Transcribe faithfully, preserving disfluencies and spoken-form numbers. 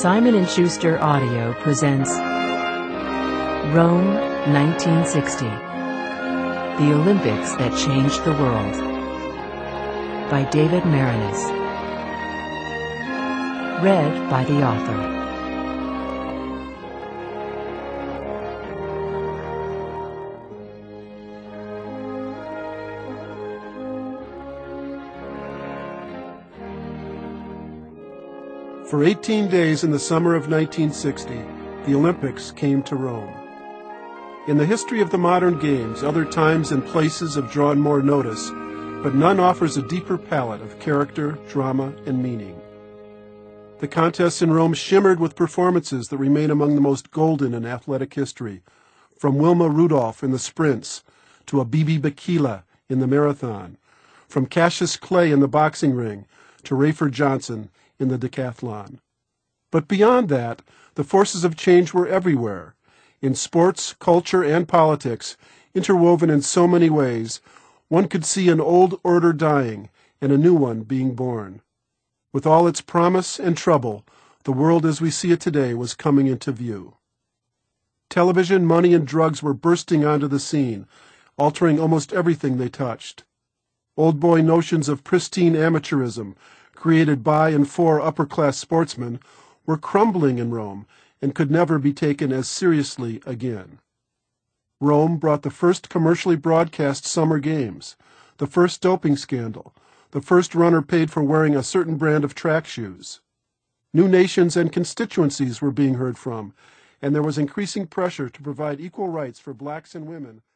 Simon and Schuster Audio presents Rome, nineteen sixty. The Olympics That Changed the World by David Maraniss. Read by the author. For eighteen days in the summer of nineteen sixty, the Olympics came to Rome. In the history of the modern games, other times and places have drawn more notice, but none offers a deeper palette of character, drama, and meaning. The contests in Rome shimmered with performances that remain among the most golden in athletic history, from Wilma Rudolph in the sprints to Abebe Bikila in the marathon, from Cassius Clay in the boxing ring to Rafer Johnson in the decathlon. But beyond that, the forces of change were everywhere, in sports, culture, and politics, interwoven in so many ways. One could see an old order dying and a new one being born. With all its promise and trouble, the world as we see it today was coming into view. Television, money, and drugs were bursting onto the scene, altering almost everything they touched. Old boy notions of pristine amateurism, created by and for upper-class sportsmen, were crumbling in Rome and could never be taken as seriously again. Rome brought the first commercially broadcast summer games, the first doping scandal, the first runner paid for wearing a certain brand of track shoes. New nations and constituencies were being heard from, and there was increasing pressure to provide equal rights for blacks and women